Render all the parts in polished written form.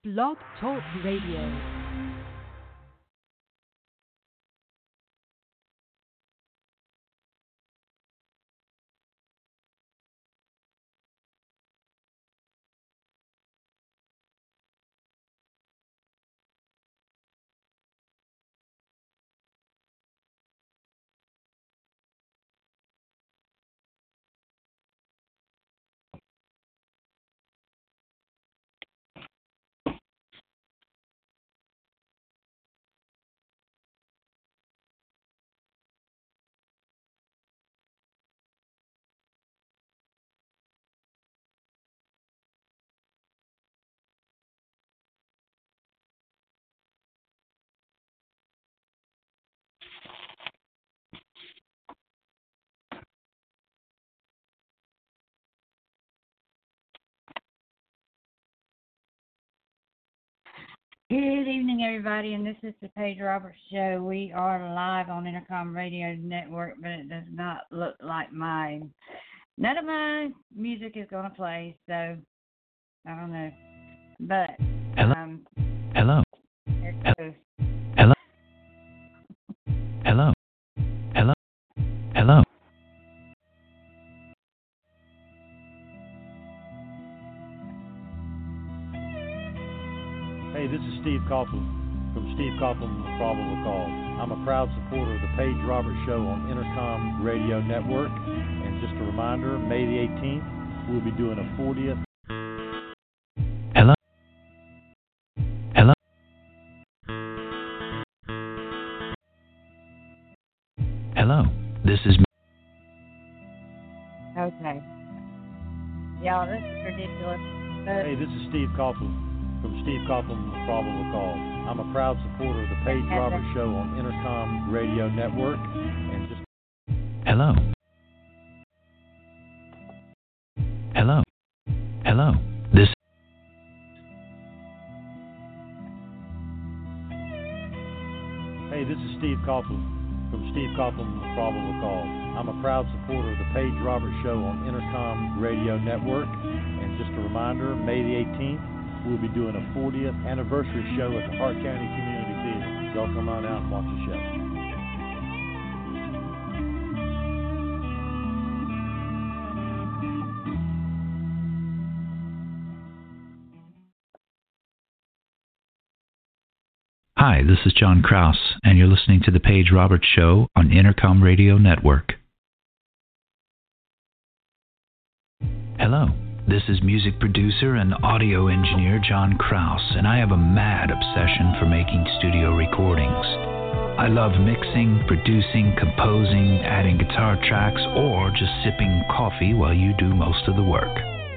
Blog Talk Radio. Good evening, everybody, and this is the Paige Roberts Show. We are live on Intercom Radio Network, but it does not look like mine. None of my music is going to play, so I don't know. But, Hello. Here it goes. Hello. Hello. Hello. Hello. Hey, this is Steve Coughlin from Steve Coughlin Probable Cause. I'm a proud supporter of the Paige Roberts Show on Intercom Radio Network. And just a reminder, May the 18th, we'll be doing a 40th. Hello. Hello. Hello. This is. Okay. Y'all, this is ridiculous. Hey, this is Steve Coughlin from Steve Coughlin Probable Cause. I'm a proud supporter of the Paige Roberts Show on Intercom Radio Network. And just. Hello. Hello. Hello. This. Hey, this is Steve Coughlin from Steve Coughlin Probable Cause. I'm a proud supporter of the Paige Roberts Show on Intercom Radio Network. And just a reminder, May the 18th, we'll be doing a 40th anniversary show at the Hart County Community Theater. Y'all come on out and watch the show. Hi, this is John Krause, and you're listening to The Paige Roberts Show on Intercom Radio Network. Hello, this is music producer and audio engineer John Krause, and I have a mad obsession for making studio recordings. I love mixing, producing, composing, adding guitar tracks, or just sipping coffee while you do most of the work.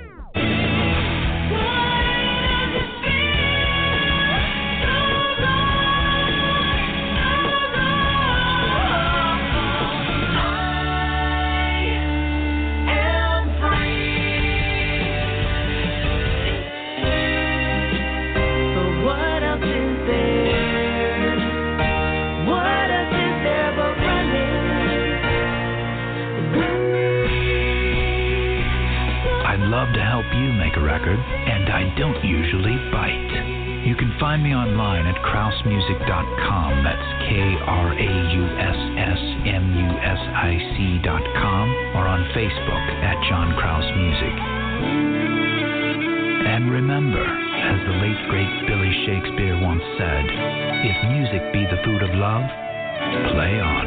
To help you make a record, and I don't usually bite. You can find me online at kraussmusic.com. That's KRAUSSMUSIC.com, or on Facebook at John Krause Music. And remember, as the late great Billy Shakespeare once said, if music be the food of love, play on.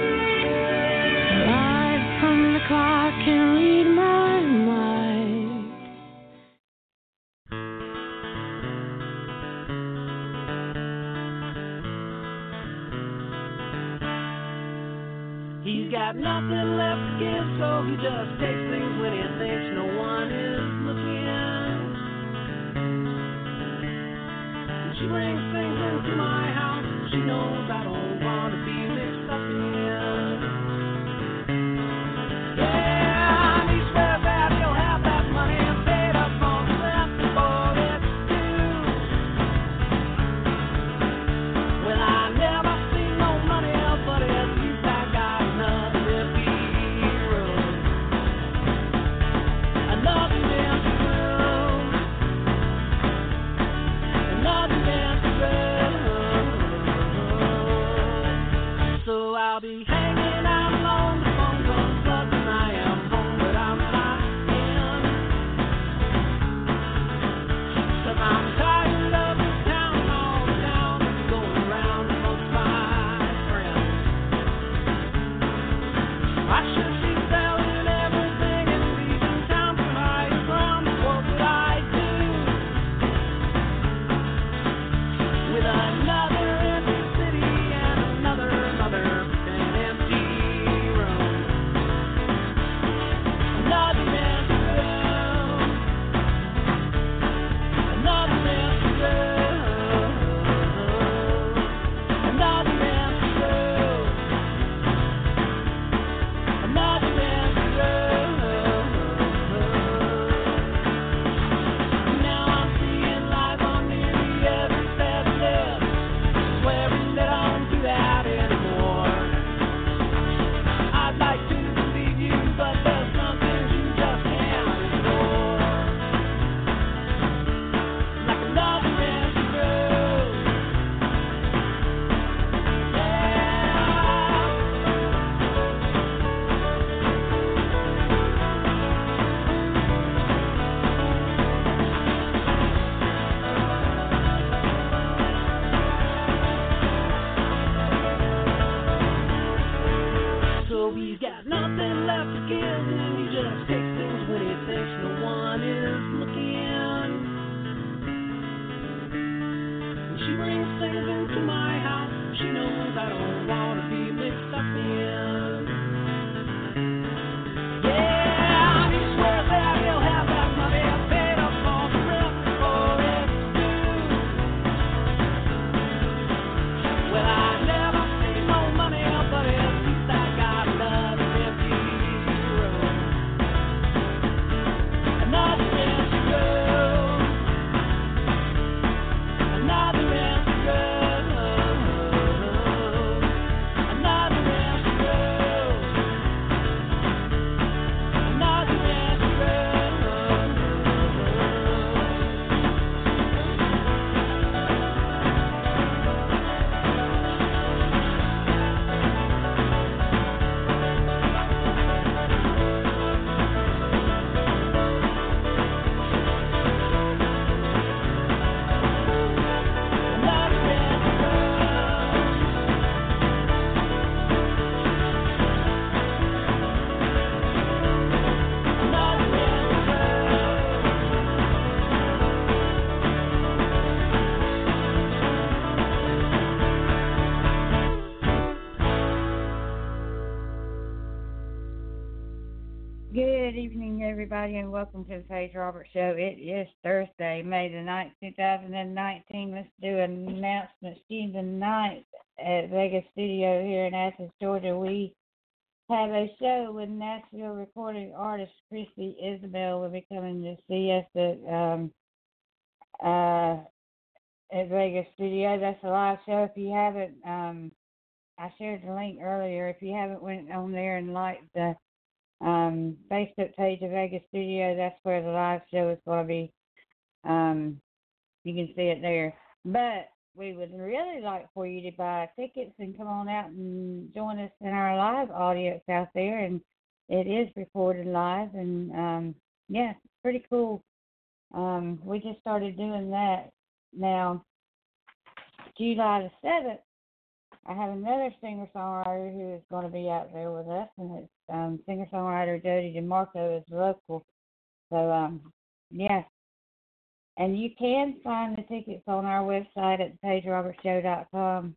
Light from the clock can read my mind. He's got nothing left to give, so he just takes things when he thinks no one is looking. And she brings things into my house she knows I don't want to be mixed up in. Yeah, and he swears that he'll have that money paid up on left for it too. Well, I never see no money, but at least I got nothing to be rude. Nothing to things into my house. She knows I don't wanna be mixed up in. Yeah, he swears that he'll have that money paid up for the rent before it's due. Well, I never see no money, but at least I got another empty room. Another empty room. Another empty room. Another empty room. Another empty room. Another empty room. Another empty room. Good evening, everybody, and welcome to the Paige Roberts Show. It is Thursday, May the 9th, 2019. Let's do an announcement. Steve the 9th at Vegas Studio here in Athens, Georgia. We have a show with Nashville recording artist Christy Isabel will be coming to see us at Vegas Studio. That's a live show. If you haven't, I shared the link earlier. If you haven't went on there and liked the Facebook page of Vegas Studio, that's where the live show is going to be. You can see it there. But we would really like for you to buy tickets and come on out and join us in our live audience out there. And it is recorded live. And, yeah, it's pretty cool. We just started doing that. Now, July the 7th, I have another singer-songwriter who is going to be out there with us, and it's singer-songwriter Jody DeMarco is local. So, yeah. And you can find the tickets on our website at pagerobertshow.com.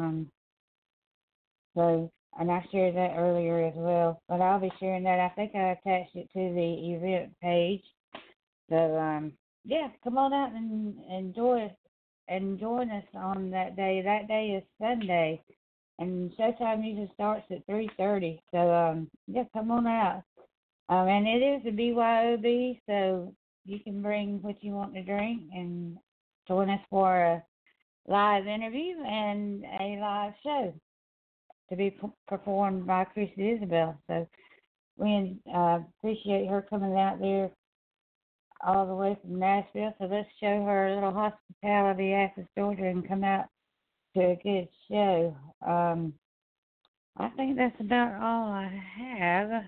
So, and I shared that earlier as well. But I'll be sharing that. I think I attached it to the event page. So, yeah, come on out and join us on that day. That day is Sunday, and showtime usually starts at 3:30. So, yeah, come on out. And it is a BYOB, so you can bring what you want to drink and join us for a live interview and a live show to be performed by Christy Isabel. So we appreciate her coming out there all the way from Nashville. So let's show her a little hospitality, Athens, Georgia, and come out to a good show. I think that's about all I have.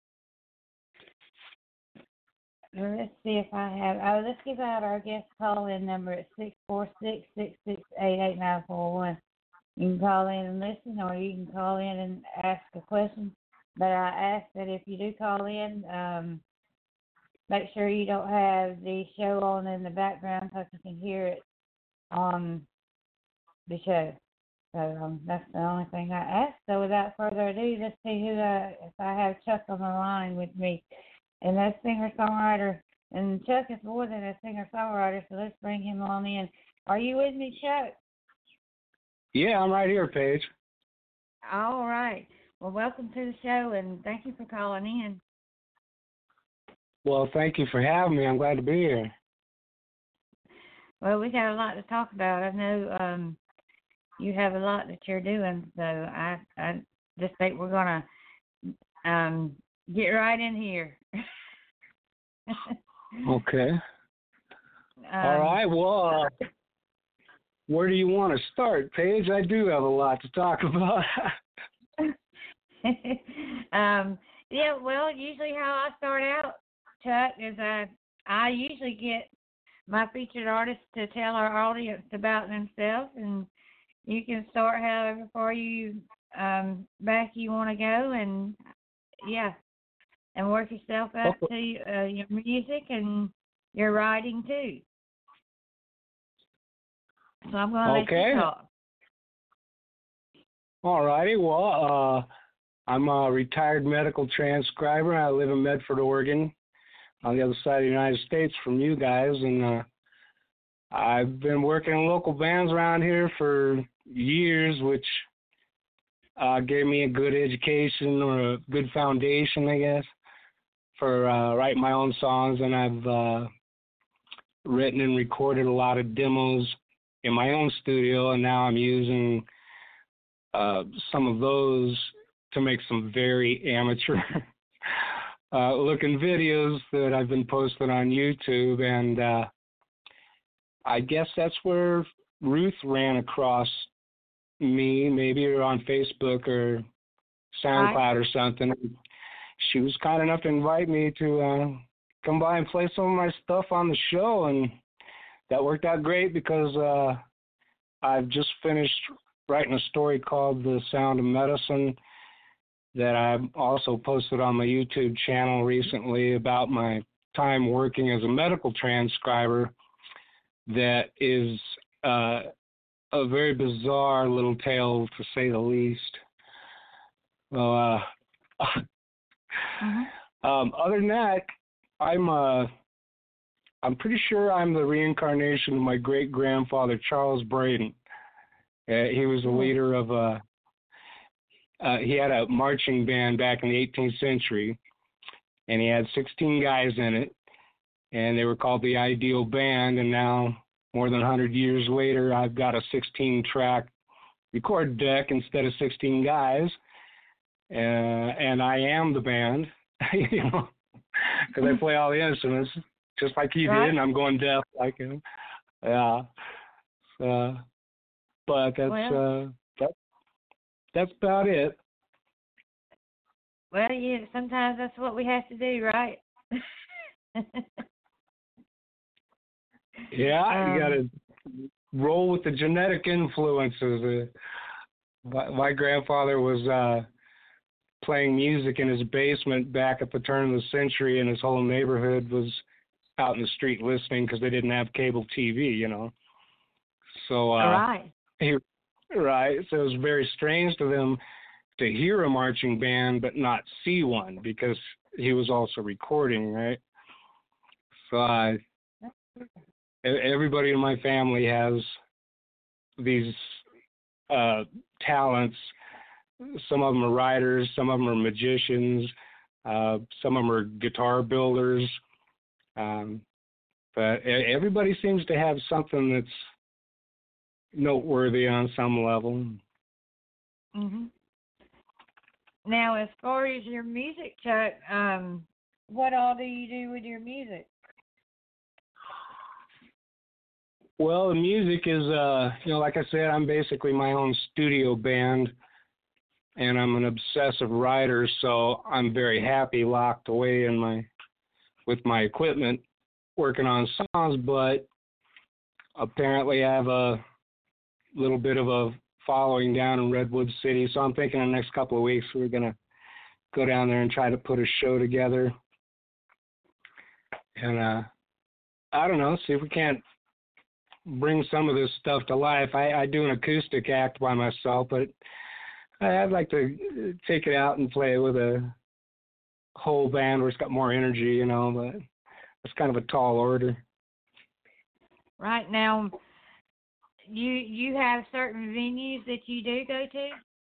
Let's see if I have. Let's give out our guest call-in number at 646-668-8941. You can call in and listen, or you can call in and ask a question. But I ask that if you do call in, make sure you don't have the show on in the background so you can hear it on the show. So that's the only thing I ask. So without further ado, let's see if I have Chuck on the line with me. And that's singer-songwriter. And Chuck is more than a singer-songwriter, so let's bring him on in. Are you with me, Chuck? Yeah, I'm right here, Paige. All right. Well, welcome to the show, and thank you for calling in. Well, thank you for having me. I'm glad to be here. Well, we got a lot to talk about. I know you have a lot that you're doing, so I just think we're going to get right in here. Okay. All right. Well, where do you want to start, Paige? I do have a lot to talk about. Yeah, well, usually how I start out, Chuck, is I usually get my featured artists to tell our audience about themselves, and you can start however far you back you want to go, and yeah, and work yourself up to your music and your writing too. So I'm going to let you talk. All righty. Well, I'm a retired medical transcriber. I live in Medford, Oregon, on the other side of the United States from you guys, and I've been working in local bands around here for years, which gave me a good education or a good foundation, I guess, for writing my own songs. And I've written and recorded a lot of demos in my own studio, and now I'm using some of those to make some very amateur looking videos that I've been posting on YouTube. And I guess that's where Ruth ran across me, maybe or on Facebook or SoundCloud or something. She was kind enough to invite me to come by and play some of my stuff on the show, and that worked out great because I've just finished writing a story called The Sound of Medicine that I've also posted on my YouTube channel recently about my time working as a medical transcriber. That is a very bizarre little tale, to say the least. Well, other than that, I'm pretty sure I'm the reincarnation of my great-grandfather, Charles Braden. He was the leader of he had a marching band back in the 18th century, and he had 16 guys in it, and they were called the Ideal Band. And now, more than 100 years later, I've got a 16-track record deck instead of 16 guys, and I am the band, you know, because I play all the instruments just like he did, and I'm going deaf like him. Yeah. But that's about it. Well, yeah, sometimes that's what we have to do, right? Yeah, you got to roll with the genetic influences. My grandfather was playing music in his basement back at the turn of the century, and his whole neighborhood was out in the street listening because they didn't have cable TV, you know. So, right. So it was very strange to them to hear a marching band but not see one because he was also recording, right? So everybody in my family has these talents. Some of them are writers, some of them are magicians, some of them are guitar builders. But everybody seems to have something that's noteworthy on some level. Mm-hmm. Now, as far as your music, Chuck, what all do you do with your music? Well, the music is, like I said, I'm basically my own studio band, and I'm an obsessive writer, so I'm very happy locked away with my equipment working on songs, but apparently I have a little bit of a following down in Redwood City, so I'm thinking in the next couple of weeks we're going to go down there and try to put a show together. And I don't know, see if we can't bring some of this stuff to life. I do an acoustic act by myself, but I'd like to take it out and play with a whole band where it's got more energy, you know, but it's kind of a tall order. Right. Now, you have certain venues that you do go to?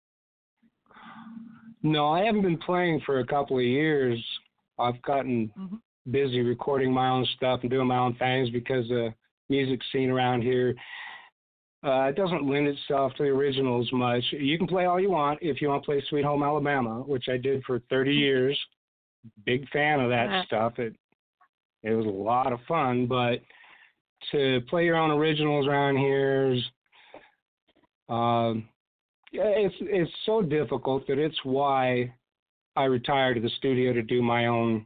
No, I haven't been playing for a couple of years. I've gotten busy recording my own stuff and doing my own things because the music scene around here it doesn't lend itself to the originals much. You can play all you want if you want to play Sweet Home Alabama, which I did for 30 years. Big fan of that stuff. It was a lot of fun, but to play your own originals around here is it's so difficult that it's why I retired to the studio to do my own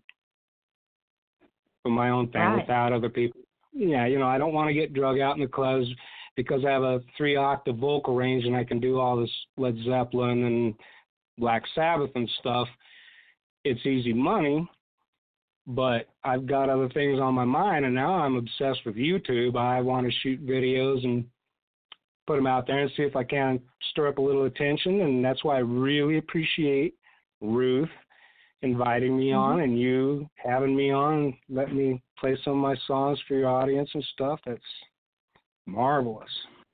thing without other people. Yeah, you know, I don't want to get drug out in the clubs because I have a 3-octave vocal range and I can do all this Led Zeppelin and Black Sabbath and stuff. It's easy money, but I've got other things on my mind, and now I'm obsessed with YouTube. I want to shoot videos and put them out there and see if I can stir up a little attention. And that's why I really appreciate Ruth inviting me on and you having me on, letting me play some of my songs for your audience and stuff. That's marvelous.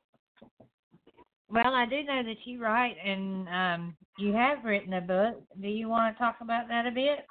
Well, I do know that you write, and you have written a book. Do you want to talk about that a bit?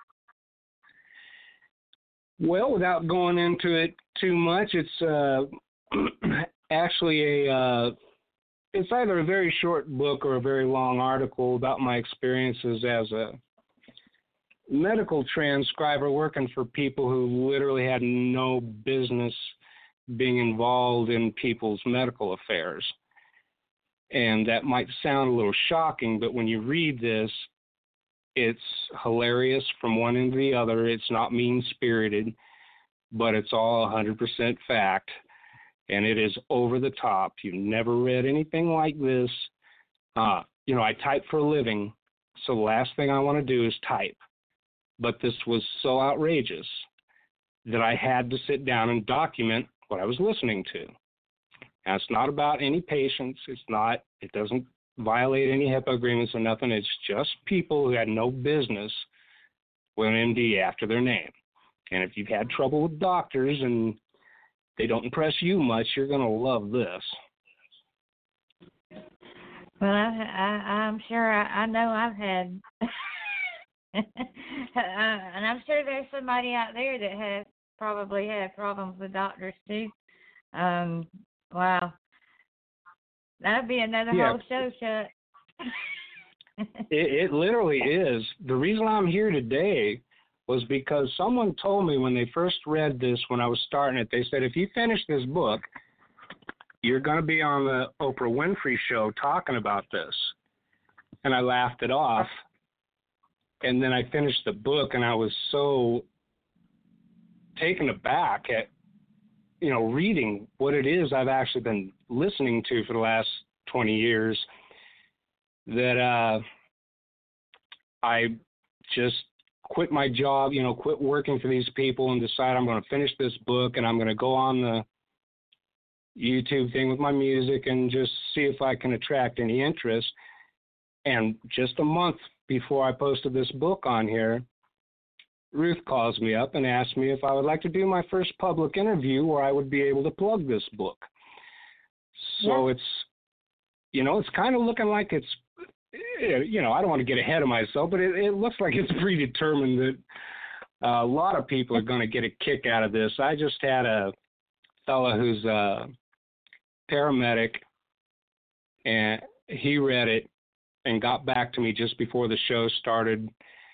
Well, without going into it too much, it's actually it's either a very short book or a very long article about my experiences as a medical transcriber working for people who literally had no business being involved in people's medical affairs. And that might sound a little shocking, but when you read this, it's hilarious from one end to the other. It's not mean-spirited, but it's all 100% fact, and it is over the top. You've never read anything like this. I type for a living, so the last thing I want to do is type. But this was so outrageous that I had to sit down and document what I was listening to. Now, it's not about any patients. It doesn't violate any HIPAA agreements or nothing. It's just people who had no business with an MD after their name. And if you've had trouble with doctors and they don't impress you much, you're going to love this. Well, I'm sure I know I've had, and I'm sure there's somebody out there that has probably had problems with doctors too. Wow. That'd be another whole show shut. It literally is. The reason I'm here today was because someone told me when they first read this, when I was starting it, they said, if you finish this book, you're going to be on the Oprah Winfrey show talking about this. And I laughed it off. And then I finished the book, and I was so taken aback at, reading what it is I've actually been listening to for the last 20 years, that I just quit my job, quit working for these people and decide I'm going to finish this book, and I'm going to go on the YouTube thing with my music and just see if I can attract any interest. And just a month before I posted this book on here, Ruth calls me up and asks me if I would like to do my first public interview where I would be able to plug this book. So it's, it's kind of looking like it's, I don't want to get ahead of myself, but it looks like it's predetermined that a lot of people are going to get a kick out of this. I just had a fella who's a paramedic, and he read it and got back to me just before the show started.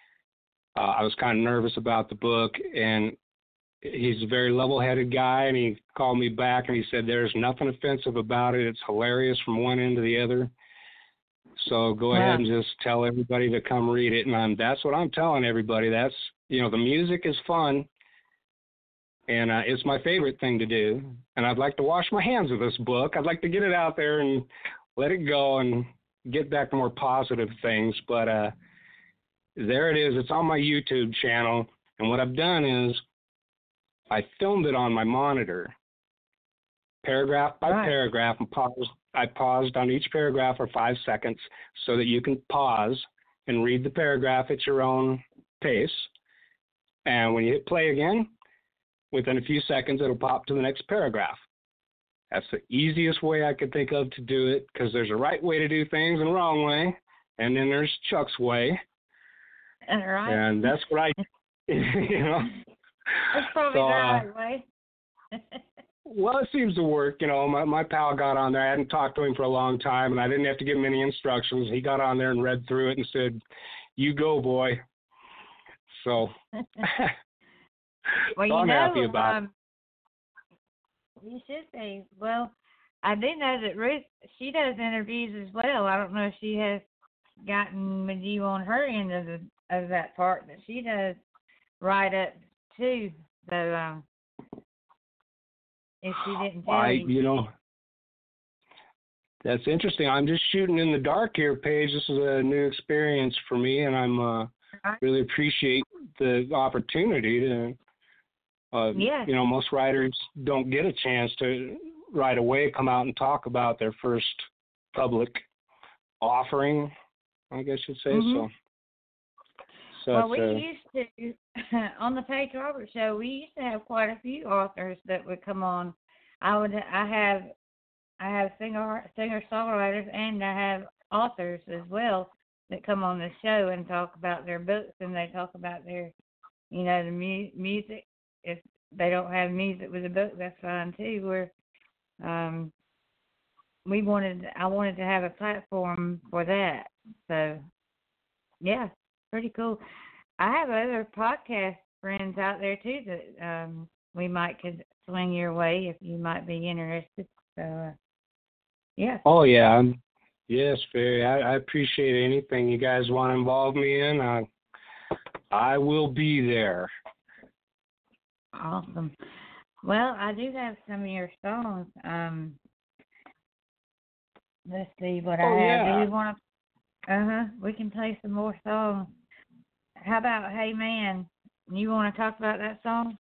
I was kind of nervous about the book, and he's a very level-headed guy, and he called me back, and he said, there's nothing offensive about it. It's hilarious from one end to the other. So go ahead and just tell everybody to come read it. And that's what I'm telling everybody. That's, the music is fun, and it's my favorite thing to do. And I'd like to wash my hands of this book. I'd like to get it out there and let it go and get back to more positive things. But there it is. It's on my YouTube channel. And what I've done is I filmed it on my monitor, paragraph by paragraph, and I paused on each paragraph for 5 seconds so that you can pause and read the paragraph at your own pace. And when you hit play again, within a few seconds, it'll pop to the next paragraph. That's the easiest way I could think of to do it, because there's a right way to do things and a wrong way, and then there's Chuck's way. Right. And that's what I, That's probably the right way. Well, it seems to work. My pal got on there. I hadn't talked to him for a long time, and I didn't have to give him any instructions. He got on there and read through it and said, you go, boy. So, well, so I'm happy about it. You should be. Well, I do know that Ruth, she does interviews as well. I don't know if she has gotten with you on her end of that part, but she does write up too. So, if she didn't tell you. That's interesting. I'm just shooting in the dark here, Paige. This is a new experience for me, and I'm really appreciate the opportunity to. Most writers don't get a chance to right away come out and talk about their first public offering, I guess you'd say. Mm-hmm. So well, we used to, on the Paige Roberts Show, we used to have quite a few authors that would come on. I have singer-songwriters, and I have authors as well that come on the show and talk about their books, and they talk about their, the music. If they don't have music with the book, that's fine too. I wanted to have a platform for that. So, yeah, pretty cool. I have other podcast friends out there too that we could swing your way if you might be interested. So, yeah. Oh yeah, yes, very. I appreciate anything you guys want to involve me in. I will be there. Awesome. Well, I do have some of your songs. Let's see what I have. Yeah. Do you want to? We can play some more songs. How about Hey Man? You want to talk about that song?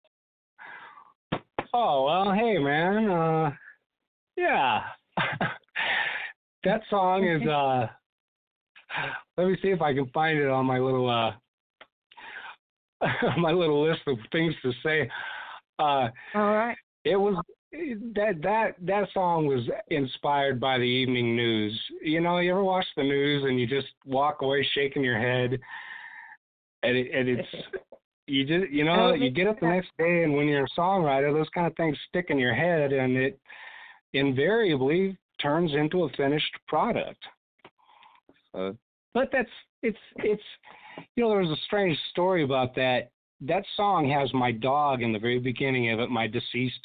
Oh well, Hey Man. Yeah. That song is. Let me see if I can find it on my little my little list of things to say. All right. It was that song was inspired by the evening news. You ever watch the news and you just walk away shaking your head, and it's you just you get up the next day, and when you're a songwriter, those kind of things stick in your head, and it invariably turns into a finished product. But it's there was a strange story about that. That song has my dog in the very beginning of it, my deceased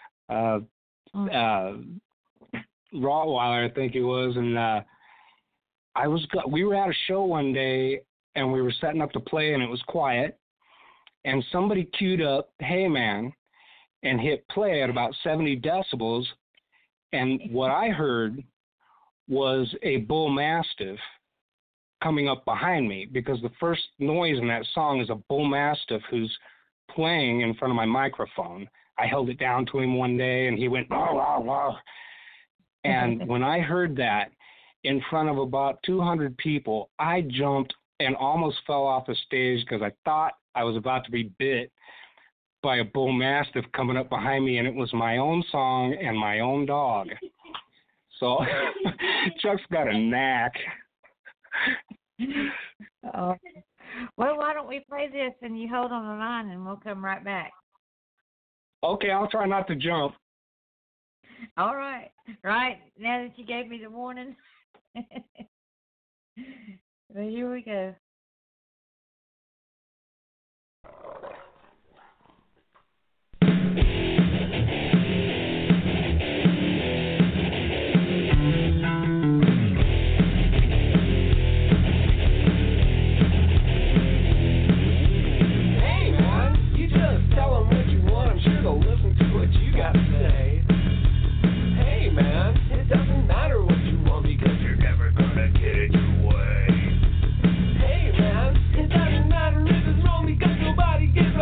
Rottweiler, I think it was, and we were at a show one day, and we were setting up to play, and it was quiet, and somebody queued up Hey Man and hit play at about 70 decibels, and what I heard was a bull mastiff coming up behind me, because the first noise in that song is a bull mastiff who's playing in front of my microphone. I held it down to him one day, and he went, "Wow, wow, wow." And when I heard that in front of about 200 people, I jumped and almost fell off the stage because I thought I was about to be bit by a bull mastiff coming up behind me, and it was my own song and my own dog. So Chuck's got a knack. Oh. Well, why don't we play this and you hold on the line and we'll come right back. Okay, I'll try not to jump. All right. Right, now that you gave me the warning. Well, here we go. Hey man, it doesn't matter if it's wrong because nobody gives a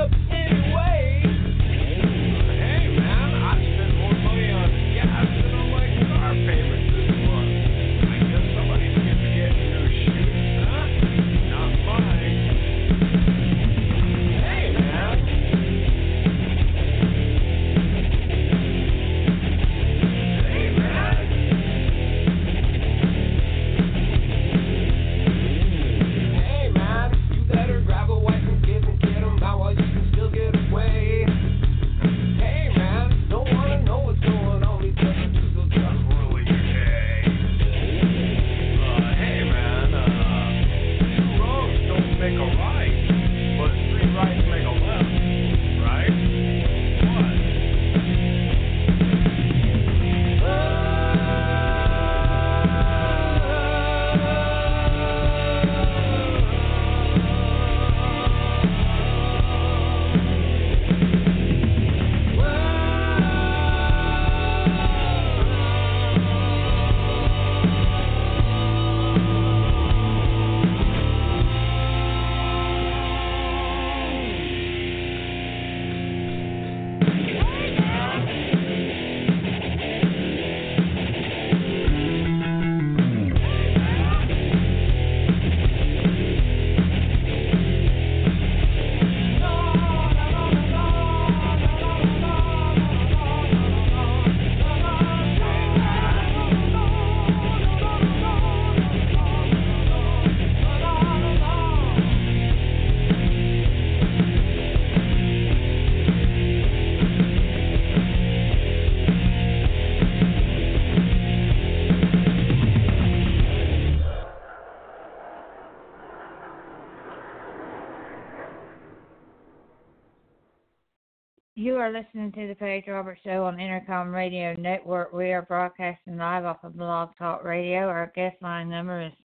are listening to the Paige Roberts Show on Intercom Radio Network. We are broadcasting live off of Blog Talk Radio. Our guest line number is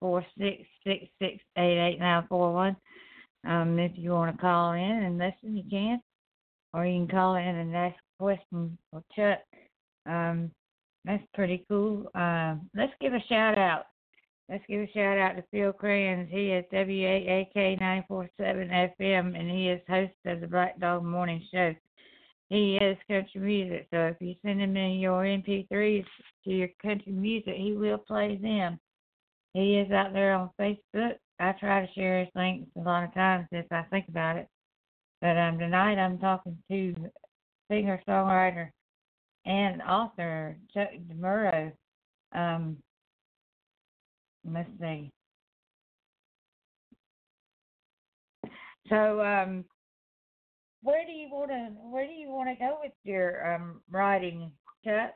646-668-8941. If you want to call in and listen, you can. Or you can call in and ask a question for Chuck. That's pretty cool. Let's give a shout out. Let's give a shout out to Phil Crayons. He is WAAK 947 FM, and he is host of the Black Dog Morning Show. He is country music, so if you send him in your MP3s to your country music, he will play them. He is out there on Facebook. I try to share his links a lot of times if I think about it. But tonight I'm talking to singer-songwriter and author Chuck DeMuro. Let's see. So, where do you want to go with your writing, Chuck?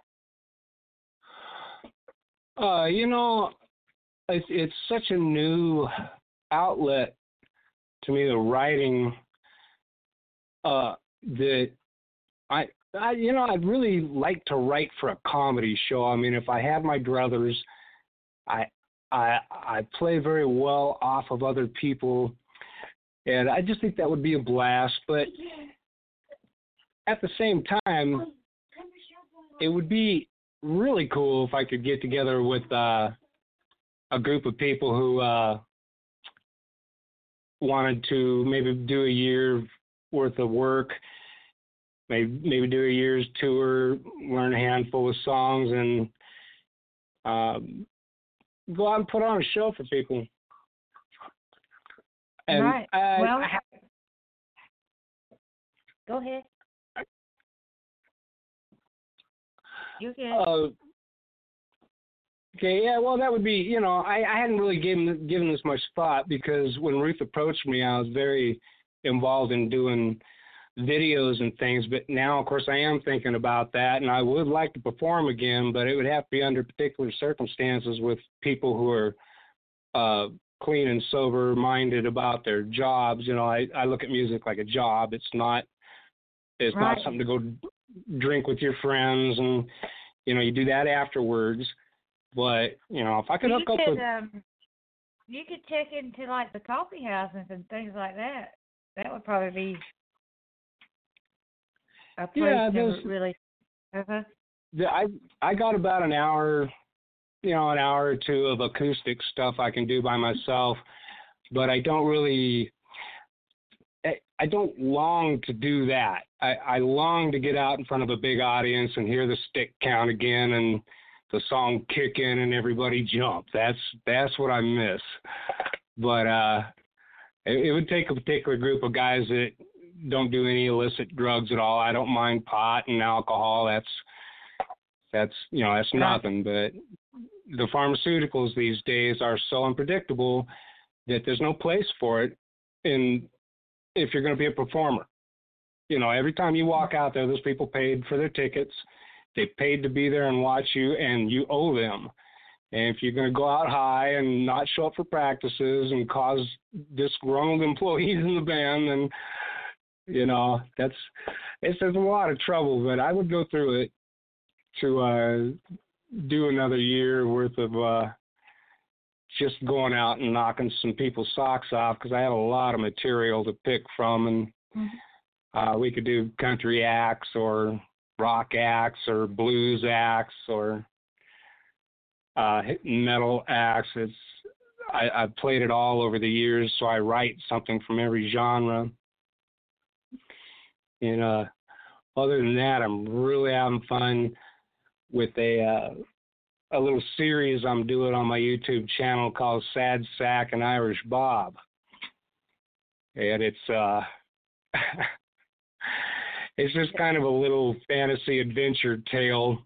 It's such a new outlet to me, the writing. That I'd really like to write for a comedy show. I mean, if I had my druthers, I play very well off of other people, and I just think that would be a blast. But at the same time, it would be really cool if I could get together with a group of people who wanted to maybe do a year worth of work, maybe do a year's tour, learn a handful of songs, and go out and put on a show for people. And right. Go ahead. You can. Okay, yeah, well, that would be, I hadn't really given this much thought, because when Ruth approached me, I was very involved in doing videos and things, but now, of course, I am thinking about that, and I would like to perform again, but it would have to be under particular circumstances with people who are clean and sober-minded about their jobs. I look at music like a job. It's not something to go drink with your friends, and, you do that afterwards. But, if I could hook up with... you could check into, like, the coffee houses and things like that. That would probably be a place to really... I got about an hour or two of acoustic stuff I can do by myself, but I don't long to do that. I long to get out in front of a big audience and hear the stick count again and the song kick in and everybody jump. That's what I miss. But it would take a particular group of guys that don't do any illicit drugs at all. I don't mind pot and alcohol. That's nothing. But the pharmaceuticals these days are so unpredictable that there's no place for it. And if you're going to be a performer, every time you walk out there, those people paid for their tickets. They paid to be there and watch you, and you owe them. And if you're going to go out high and not show up for practices and cause disgruntled employees in the band, then, there's a lot of trouble. But I would go through it to do another year worth of just going out and knocking some people's socks off, because I have a lot of material to pick from. And we could do country acts or rock acts or blues acts or metal acts. I've played it all over the years, so I write something from every genre. And other than that, I'm really having fun with a little series I'm doing on my YouTube channel called Sad Sack and Irish Bob. And it's it's just kind of a little fantasy adventure tale.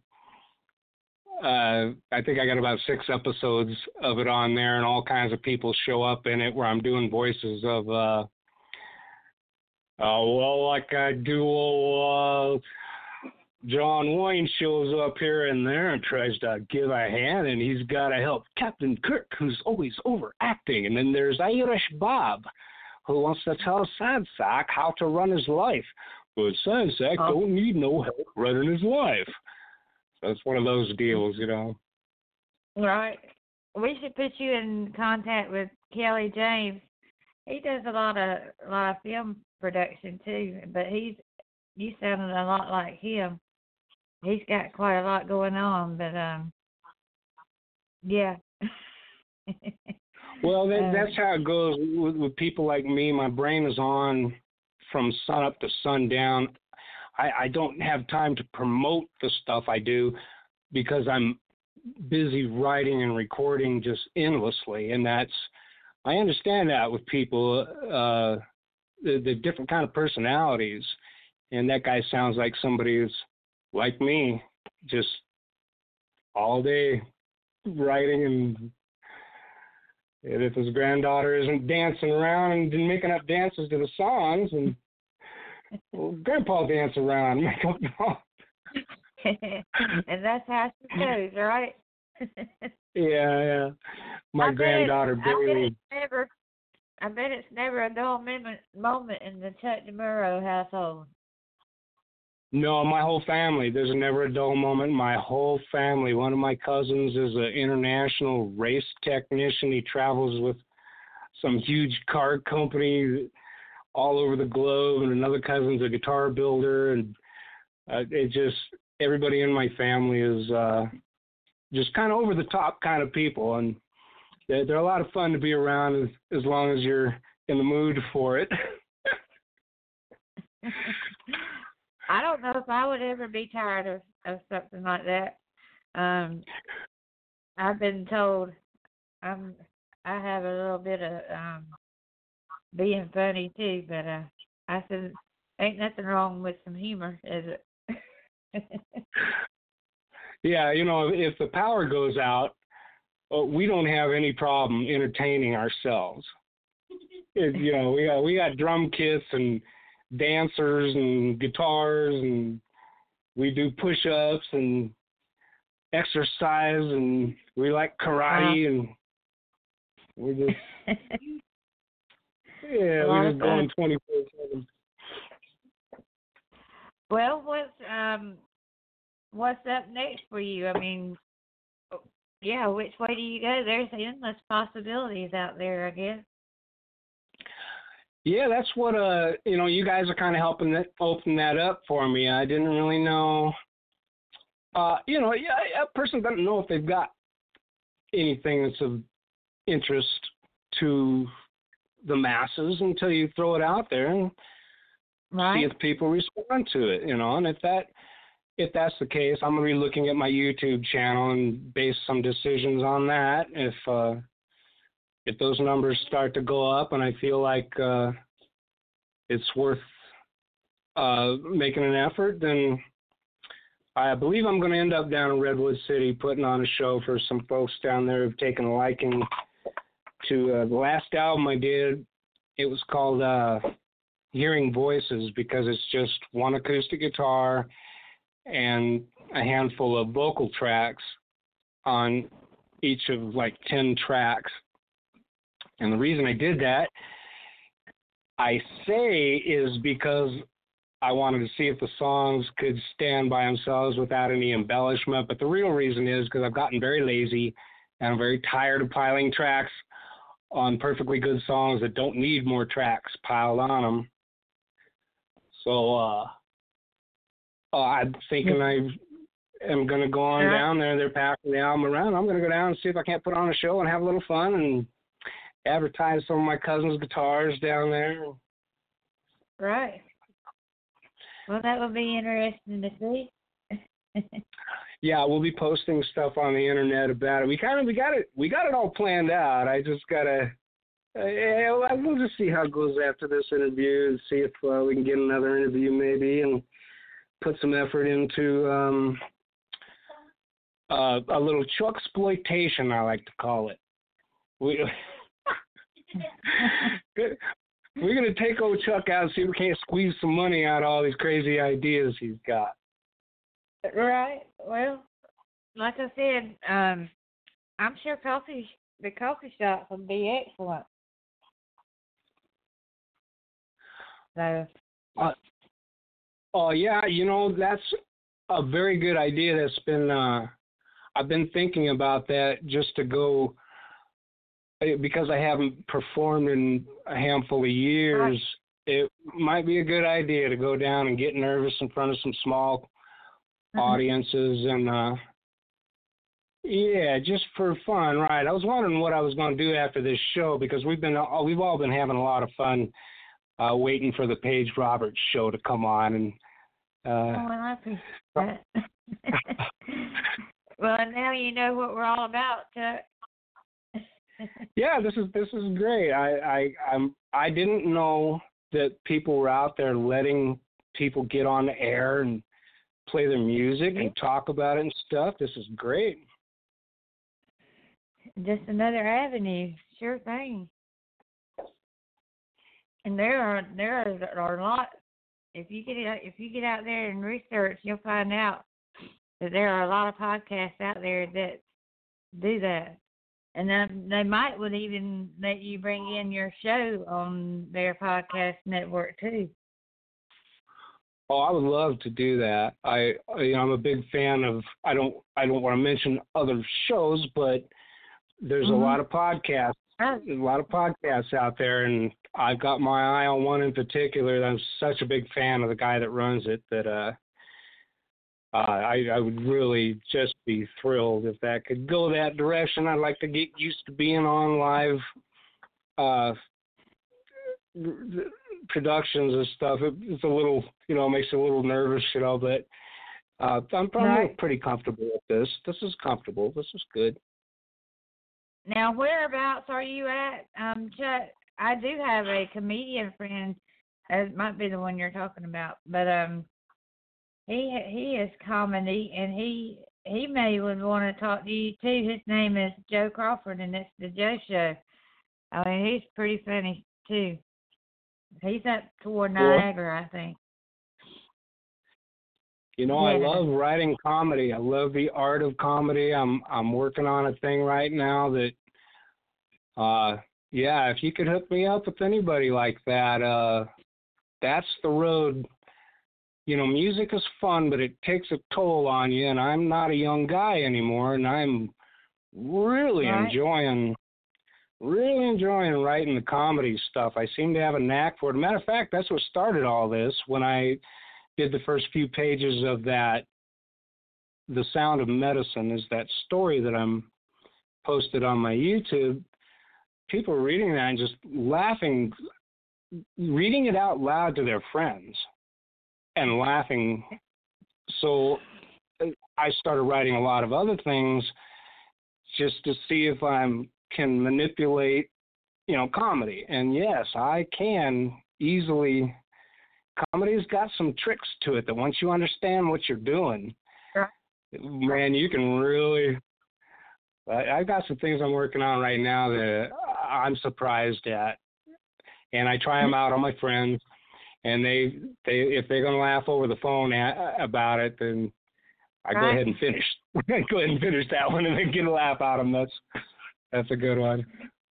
I think I got about 6 episodes of it on there, and all kinds of people show up in it where I'm doing voices of, like I do, John Wayne shows up here and there and tries to give a hand, and he's got to help Captain Kirk, who's always overacting. And then there's Irish Bob, who wants to tell Sad Sack how to run his life. but Sansak don't need no help running his life. So it's one of those deals, you know. Right. We should put you in contact with Kelly James. He does a lot of film production too, but you sounded a lot like him. He's got quite a lot going on, but yeah. Well, that's how it goes with people like me. My brain is on from sun up to sundown. I don't have time to promote the stuff I do because I'm busy writing and recording just endlessly, and I understand that with people, the different kind of personalities, and that guy sounds like somebody who's like me, just all day writing, and if his granddaughter isn't dancing around and making up dances to the songs, and well, Grandpa dance around and make up songs. And that's how she goes, right? Yeah. My granddaughter Bailey. I bet it's never a dull moment in the Chuck DeMuro household. No, my whole family. There's never a dull moment. My whole family. One of my cousins is an international race technician. He travels with some huge car company all over the globe, and another cousin's a guitar builder, and everybody in my family is just kind of over the top kind of people, and they're a lot of fun to be around as long as you're in the mood for it. I don't know if I would ever be tired of something like that. I've been told I have a little bit of being funny too, but I said ain't nothing wrong with some humor, is it? Yeah, if the power goes out, we don't have any problem entertaining ourselves. We got drum kits and dancers and guitars, and we do push-ups and exercise, and we like karate, and we just we're just going 24/7. Well, what's up next for you? I mean, yeah, which way do you go? There's endless possibilities out there, I guess. Yeah, that's what you guys are kind of helping open that up for me. I didn't really know. A person doesn't know if they've got anything that's of interest to the masses until you throw it out there and see if people respond to it. And if that's the case, I'm going to be looking at my YouTube channel and base some decisions on that. If those numbers start to go up and I feel like it's worth making an effort, then I believe I'm going to end up down in Redwood City putting on a show for some folks down there who've taken a liking to the last album I did. It was called Hearing Voices, because it's just one acoustic guitar and a handful of vocal tracks on each of like 10 tracks. And the reason I did that, I say, is because I wanted to see if the songs could stand by themselves without any embellishment. But the real reason is because I've gotten very lazy and I'm very tired of piling tracks on perfectly good songs that don't need more tracks piled on them. So I'm thinking I am going to go on down there. They're passing the album around. I'm going to go down and see if I can't put on a show and have a little fun and advertise some of my cousin's guitars down there. Right. Well, that would be interesting to see. Yeah, we'll be posting stuff on the internet about it. We got it all planned out. I just gotta. We'll just see how it goes after this interview and see if we can get another interview maybe and put some effort into a little Chucksploitation, I like to call it. We're going to take old Chuck out and see if we can't squeeze some money out of all these crazy ideas he's got. Right. Well, like I said, I'm sure the coffee shop would be excellent. So Oh yeah, that's a very good idea. That's been I've been thinking about that just to go because I haven't performed in a handful of years. It might be a good idea to go down and get nervous in front of some small audiences and yeah, just for fun, right? I was wondering what I was going to do after this show because we've all been having a lot of fun waiting for the Paige Roberts show to come on and. Well, I appreciate that. Well, now you know what we're all about, Chuck. Yeah, this is great. I didn't know that people were out there letting people get on the air and play their music and talk about it and stuff. This is great. Just another avenue, sure thing. And there are a lot. If you get out there and research, you'll find out that there are a lot of podcasts out there that do that. And then they would even let you bring in your show on their podcast network too. Oh, I would love to do that. I'm a big fan of. I don't want to mention other shows, but there's a lot of podcasts. There's a lot of podcasts out there, and I've got my eye on one in particular. I'm such a big fan of the guy that runs it that I would really just be thrilled if that could go that direction. I'd like to get used to being on live productions and stuff. It's a little, makes you a little nervous, but I'm probably pretty comfortable with this. This is comfortable. This is good. Now, whereabouts are you at, Chuck? I do have a comedian friend. It might be the one you're talking about, but he is comedy, and he may would want to talk to you too. His name is Joe Crawford, and it's the Joe Show. I mean, he's pretty funny too. He's up toward Niagara, I think. I love writing comedy. I love the art of comedy. I'm working on a thing right now that, if you could hook me up with anybody like that, that's the road. Music is fun, but it takes a toll on you, and I'm not a young guy anymore, and I'm really enjoying writing the comedy stuff. I seem to have a knack for it. Matter of fact, that's what started all this when I did the first few pages of that. The Sound of Medicine is that story that I'm posted on my YouTube. People are reading that and just laughing, reading it out loud to their friends and laughing. So I started writing a lot of other things just to see if I can manipulate, comedy. And yes, I can easily. Comedy's got some tricks to it that once you understand what you're doing, man, you can really. I've got some things I'm working on right now that I'm surprised at, and I try them out on my friends, and they if they're gonna laugh over the phone about it, then I go ahead and finish. Go ahead and finish that one, and then get a laugh out of them. That's a good one.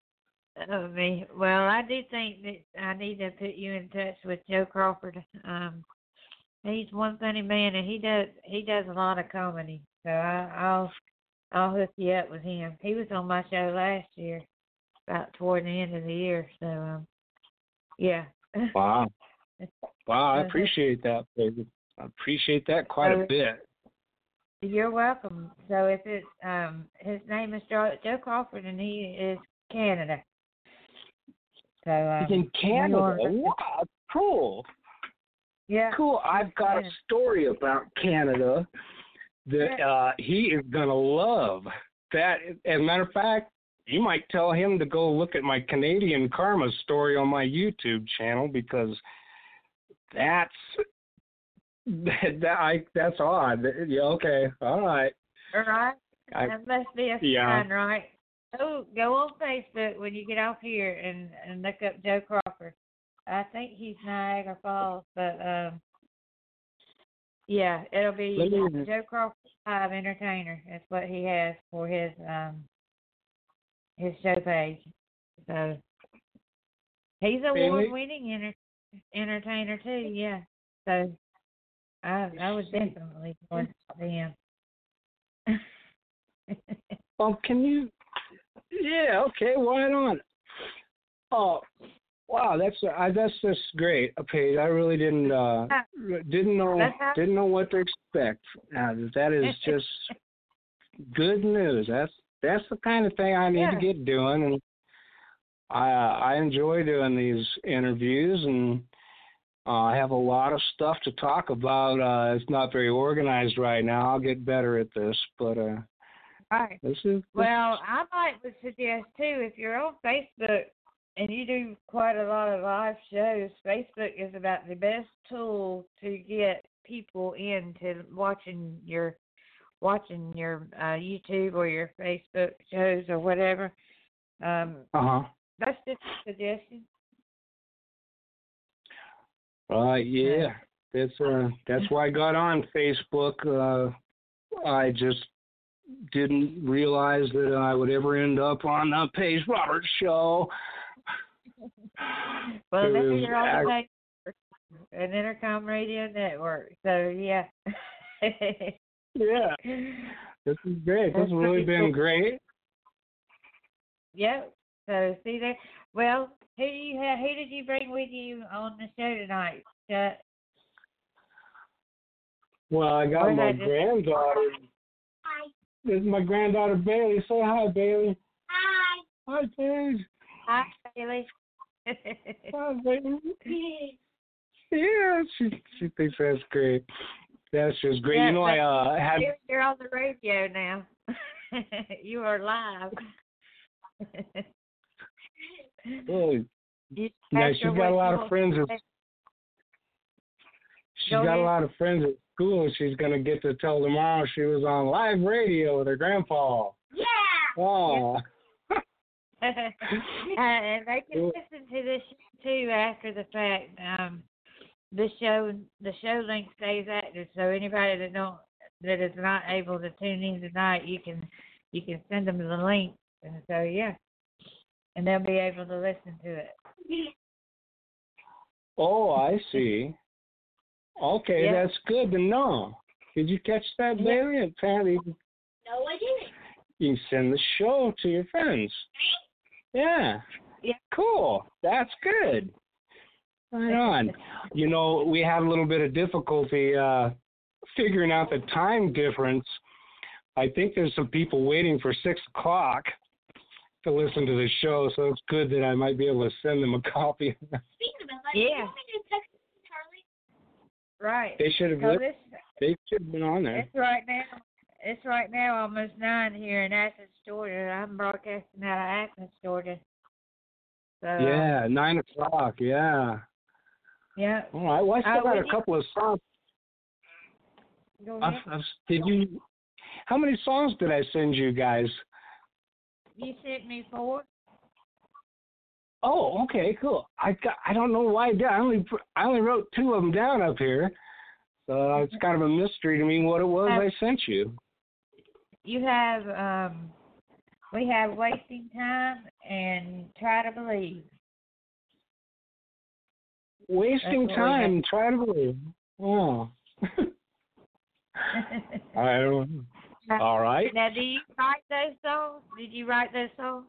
Well, I do think that I need to put you in touch with Joe Crawford. He's one funny man, and he does a lot of comedy. So I'll hook you up with him. He was on my show last year, about toward the end of the year. So yeah. Wow. I appreciate that, baby. I appreciate that quite a bit. You're welcome. So if it's his name is Joe Crawford, and he is Canada. So he's in Canada. Wow, cool. Yeah. Cool. I've got a story about Canada that he is gonna love. That, as a matter of fact, you might tell him to go look at my Canadian Karma story on my YouTube channel because that's odd. Yeah. Okay. All right. All right. That must be a sign, right? Go on Facebook when you get off here and look up Joe Crawford. I think he's Niagara Falls, but it'll be Joe Crawford Live Entertainer. That's what he has for his show page. So he's an award-winning entertainer too. Yeah. So I would definitely join them. Well, can you? Yeah, okay, why not? Oh, wow, that's just great, Paige. I really didn't know what to expect. That is just good news. That's the kind of thing I need to get doing, and I enjoy doing these interviews, and I have a lot of stuff to talk about. It's not very organized right now. I'll get better at this, but right. Well, I might would suggest too, if you're on Facebook and you do quite a lot of live shows, Facebook is about the best tool to get people into watching your YouTube or your Facebook shows or whatever. That's just a suggestion. Yeah, that's why I got on Facebook. I just didn't realize that I would ever end up on the Paige Roberts show. Well, maybe you're on the page for an Intercom Radio Network. So yeah. Yeah, this is great. This has really been great. Yep. So see there. Well, who did you bring with you on the show tonight, Chuck? Well, I got my granddaughter. Hi. This is my granddaughter Bailey. Say hi, Bailey. Hi. Hi, Paige. Hi, Bailey. Hi, Bailey. Yeah, she thinks that's great. That's just great. Yeah, I had. You're on the radio now. You are live. Oh, yeah, she's got a lot of friends. She's got a lot of friends at school. She's gonna get to tell tomorrow she was on live radio with her grandpa. Yeah. Oh. And they can listen to this too after the fact. The show link stays active, so anybody that is not able to tune in tonight, you can send them the link, and so yeah, and they'll be able to listen to it. Oh, I see. Okay, yeah. That's good to know. Did you catch that, Bailey? And Patty? No, I didn't. You can send the show to your friends. Yeah. Yeah. Cool. That's good. Right on. We had a little bit of difficulty figuring out the time difference. I think there's some people waiting for 6 o'clock to listen to the show, so it's good that I might be able to send them a copy. Speaking about that, yeah. you want me to text Charlie? Right. They should have been on there. It's right now almost 9 here in Athens, Georgia. I'm broadcasting out of Athens, Georgia. So, yeah, 9 o'clock. Yeah. Yeah. All right. Well, I still got a couple of songs. Go ahead. How many songs did I send you guys? You sent me 4. Oh, okay, cool. I don't know why I did. I only wrote 2 of them down up here, so it's kind of a mystery to me what it was I sent you. You have we have Wasting Time and Try to Believe. Wasting Time, Try to Believe. Oh. I don't. All right. Now, do you write those songs? Did you write those songs?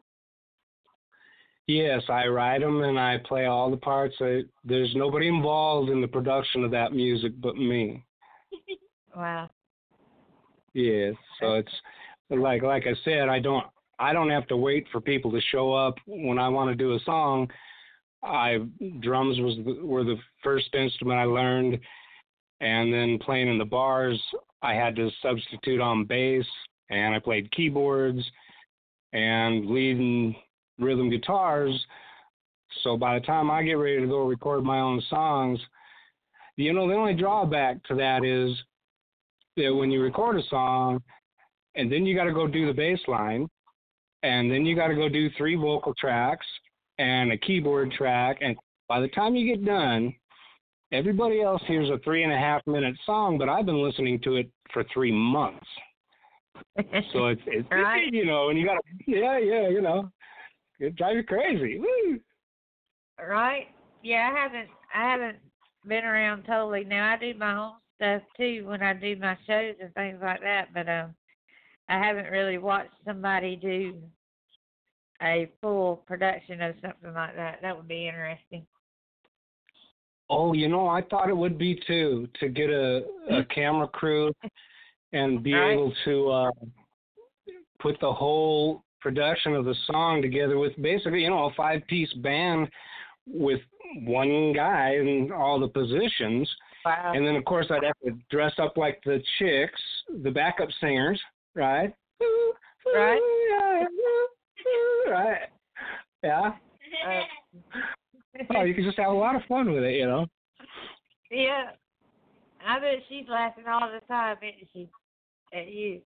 Yes, I write them and I play all the parts. There's nobody involved in the production of that music but me. Wow. Yes, so it's like I said, I don't have to wait for people to show up when I want to do a song. Drums were the first instrument I learned, and then playing in the bars, I had to substitute on bass, and I played keyboards and lead and rhythm guitars. So by the time I get ready to go record my own songs, the only drawback to that is that when you record a song, and then you got to go do the bass line, and then you got to go do 3 vocal tracks and a keyboard track, and by the time you get done, everybody else hears a 3.5-minute song, but I've been listening to it for 3 months. So it's right. and you got to, it drives you crazy. Woo. Right? Yeah, I haven't been around totally. Now I do my own stuff too when I do my shows and things like that, but I haven't really watched somebody do a full production of something like that. That would be interesting. Oh, I thought it would be too, to get a camera crew and be Right. able to put the whole production of the song together with basically, a 5-piece band with one guy in all the positions. Wow. And then, of course, I'd have to dress up like the chicks, the backup singers, right? Right. Right. Yeah. Oh, you can just have a lot of fun with it, Yeah. I bet she's laughing all the time, isn't she? At you.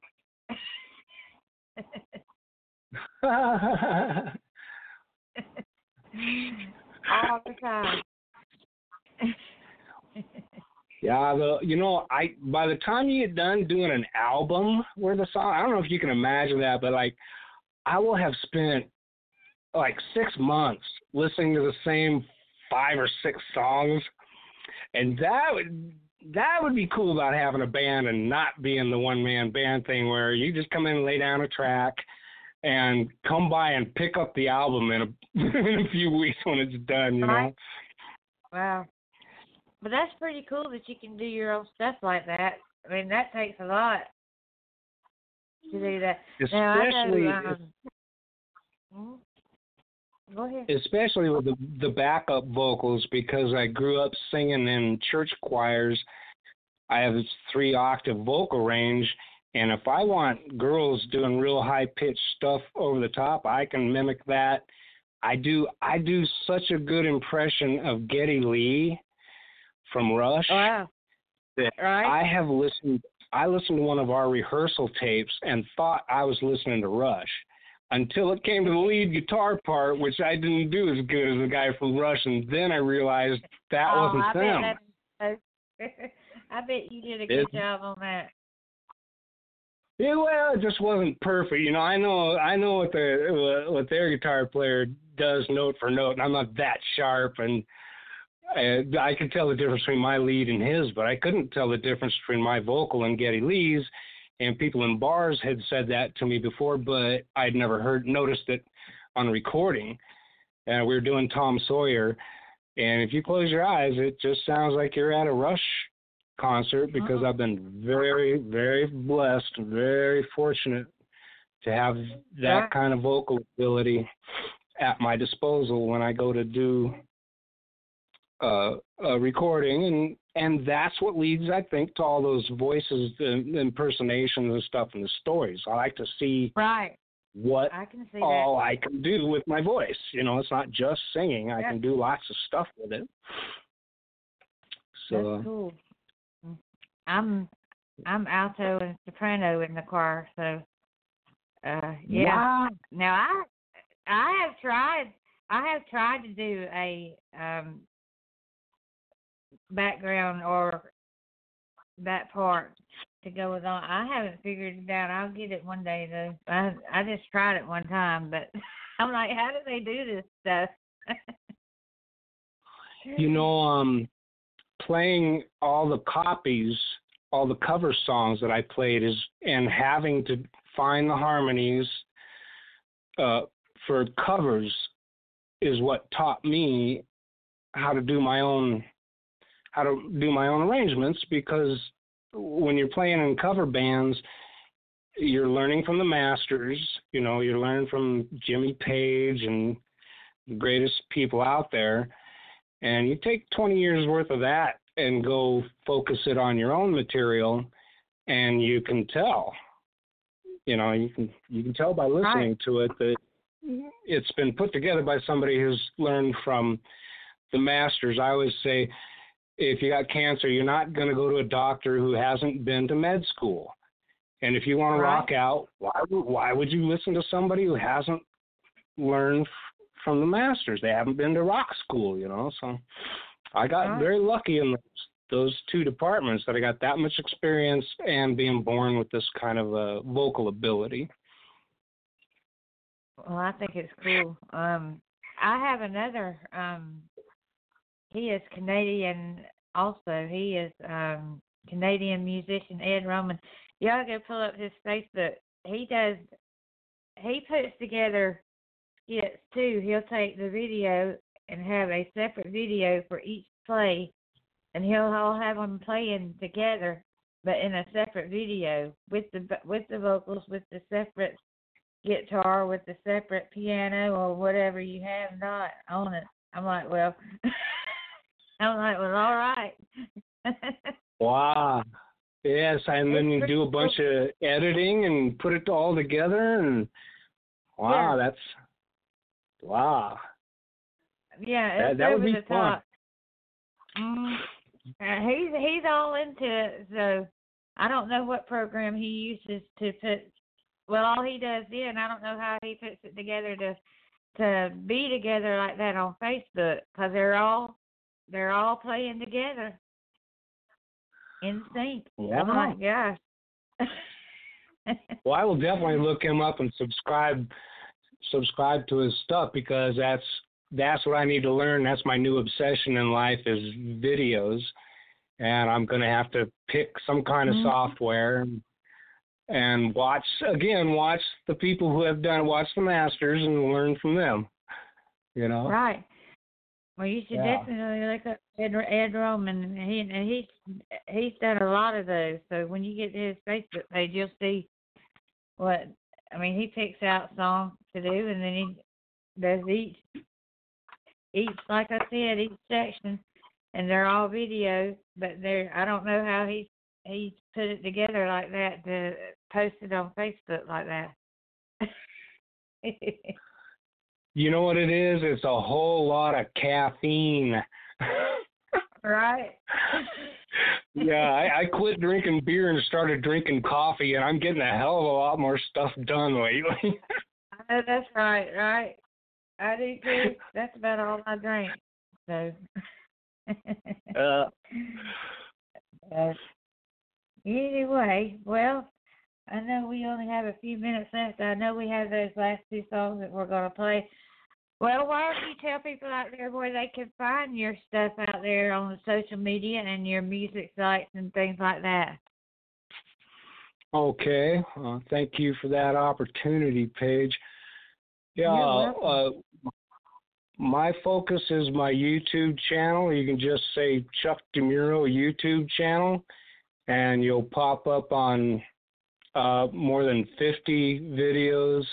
All the time. Yeah, by the time you get done doing an album where the song, I don't know if you can imagine that, but like, I will have spent like 6 months listening to the same 5 or 6 songs, and that would be cool about having a band and not being the one-man band thing where you just come in and lay down a track and come by and pick up the album in a few weeks when it's done, Right. Wow. But that's pretty cool that you can do your own stuff like that. I mean, that takes a lot to do that. Especially, Go ahead. Especially with the backup vocals, because I grew up singing in church choirs. I have this 3-octave vocal range, and if I want girls doing real high-pitched stuff over the top, I can mimic that. I do such a good impression of Geddy Lee from Rush. Wow. That Right. I listened to one of our rehearsal tapes and thought I was listening to Rush until it came to the lead guitar part, which I didn't do as good as the guy from Rush, and then I realized that wasn't them. I bet you did a good job on that. Yeah, well, it just wasn't perfect. I know what their guitar player does note for note, and I'm not that sharp, and I could tell the difference between my lead and his, but I couldn't tell the difference between my vocal and Geddy Lee's. And people in bars had said that to me before, but I'd never noticed it on recording. We were doing Tom Sawyer, and if you close your eyes, it just sounds like you're at a Rush concert, because I've been very, very blessed, very fortunate to have that kind of vocal ability at my disposal when I go to do a recording, and that's what leads, I think, to all those voices, the impersonations and stuff in the stories. I like to see what I can see all that. I can do with my voice. It's not just singing. I can do lots of stuff with it. So that's cool. I'm alto and soprano in the choir, so yeah. Now I have tried to do a background or that part to go with on. I haven't figured it out. I'll get it one day though. I just tried it one time, but I'm like, how do they do this stuff? Playing all the copies, all the cover songs that I played and having to find the harmonies for covers is what taught me how to do my own arrangements, because when you're playing in cover bands, you're learning from the masters, you're learning from Jimmy Page and the greatest people out there, and you take 20 years worth of that and go focus it on your own material, and you can tell, you can tell by listening to it that it's been put together by somebody who's learned from the masters. I always say, if you got cancer, you're not going to go to a doctor who hasn't been to med school. And if you want to rock out, why would you listen to somebody who hasn't learned from the masters? They haven't been to rock school, So I got very lucky in those 2 departments, that I got that much experience and being born with this kind of vocal ability. Well, I think it's cool. I have another. He is Canadian also. He is Canadian musician Ed Roman. Y'all go pull up his Facebook. He puts together skits too. He'll take the video and have a separate video for each play, and he'll all have them playing together, but in a separate video with the vocals, with the separate guitar, with the separate piano or whatever you have not on it. I'm like, well, all right. Wow. Yes, and then you do a bunch of editing and put it all together, and wow, Yeah. that's wow. Yeah, it's That would over be the fun. top. He's all into it, so I don't know what program he uses to put. Well, all he does then, I don't know how he puts it together to be together like that on Facebook, because they're all playing together in sync. Wow. I'm like, gosh. Well, I will definitely look him up and subscribe to his stuff, because that's what I need to learn. That's my new obsession in life is videos, and I'm going to have to pick some kind of software and watch the people who have done, watch the masters and learn from them, you know? Right. Well, you should definitely look up Ed Roman. He's done a lot of those. So when you get to his Facebook page, you'll see he picks out songs to do, and then he does each, like I said, each section, and they're all videos, but I don't know how he put it together like that to post it on Facebook like that. You know what it is? It's a whole lot of caffeine. Right. Yeah, I quit drinking beer and started drinking coffee, and I'm getting a hell of a lot more stuff done lately. That's right. I do too. That's about all I drink. So. Anyway, well, I know we only have a few minutes left. I know we have those last two songs that we're going to play. Well, why don't you tell people out there where they can find your stuff out there on the social media and your music sites and things like that? Okay. Thank you for that opportunity, Paige. Yeah, my focus is my YouTube channel. You can just say Chuck DeMuro YouTube channel, and you'll pop up on more than 50 videos.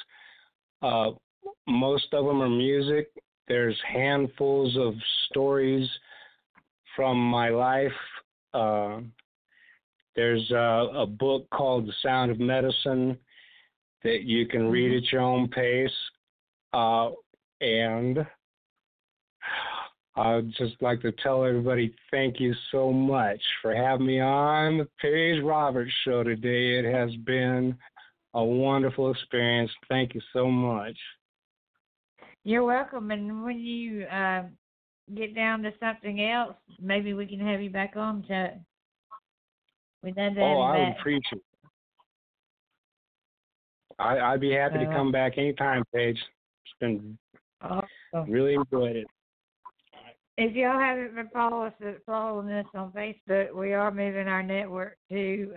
Most of them are music. There's handfuls of stories from my life. There's a book called The Sound of Medicine that you can read at your own pace. And I'd just like to tell everybody thank you so much for having me on the Paige Roberts Show today. It has been a wonderful experience. Thank you so much. You're welcome. And when you get down to something else, maybe we can have you back on, Chuck. We'd love to have you I back. would appreciate it. I'd be happy to come back anytime, Paige. It's been really enjoyed it. If y'all haven't been following us on Facebook, we are moving our network to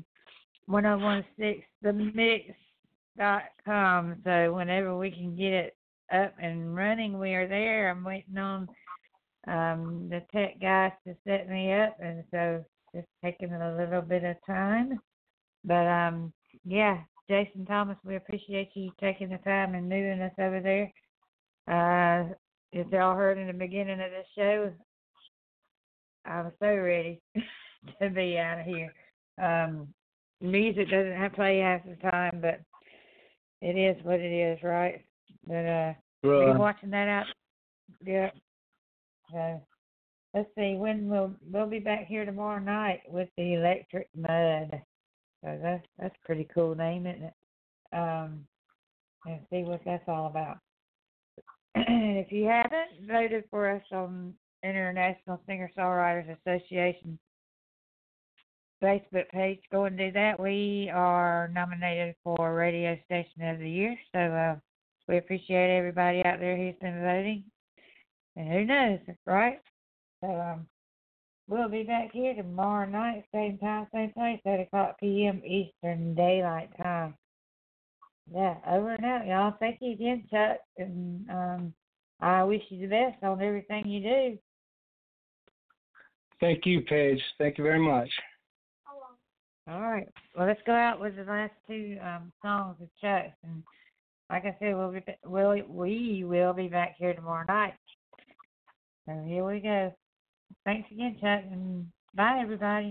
1016themix.com. So whenever we can get it up and running, we are there. I'm waiting on the tech guys to set me up, and so just taking a little bit of time. But yeah, Jason Thomas, we appreciate you taking the time and moving us over there. As y'all heard in the beginning of the show, I'm so ready to be out of here. Music doesn't have to play half the time, but it is what it is, right? But we're watching that out. Yeah. So let's see when we'll be back here tomorrow night with the Electric Mud. So that's a pretty cool name, isn't it? And see what that's all about. If you haven't voted for us on International Singer-Songwriters Association Facebook page, go and do that. We are nominated for Radio Station of the Year, so we appreciate everybody out there who's been voting. And who knows, right? So We'll be back here tomorrow night, same time, same place, 8 o'clock p.m. Eastern Daylight Time. Yeah, over and out, y'all. Thank you again, Chuck. And I wish you the best on everything you do. Thank you, Paige. Thank you very much. All right. Well, let's go out with the last two songs of Chuck's. And like I said, we will be back here tomorrow night. So here we go. Thanks again, Chuck, and bye, everybody.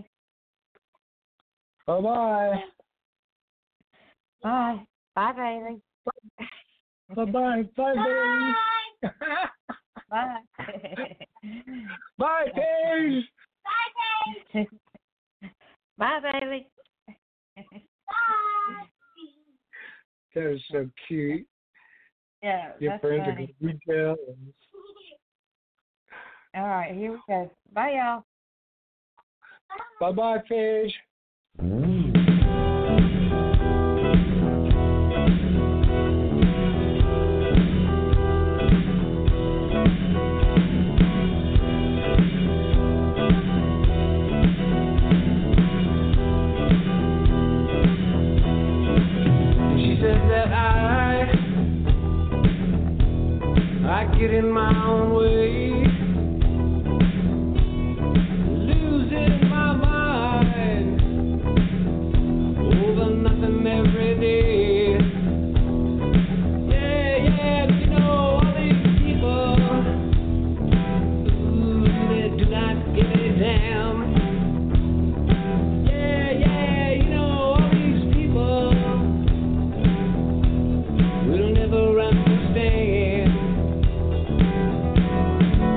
Bye-bye. Bye. Bye, Bailey. Bye-bye. Bye, Bailey. Bye. Bye, Paige. Bye, Paige. Bye, Bailey. Bye. That is so cute. Yeah, Your that's friends funny. are going to detail. All right, here we go. Bye, y'all. Bye-bye, Paige. She says that I get in my own way, losing my mind over nothing every day. Yeah, you know all these people, ooh, they do not give a damn. Yeah, you know all these people will never understand.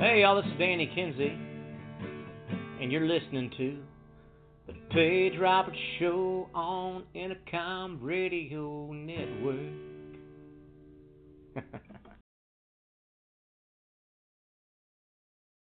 Hey, y'all, this is Danny Kinsey, and you're listening to the Paige Roberts Show on Intercom Radio Network.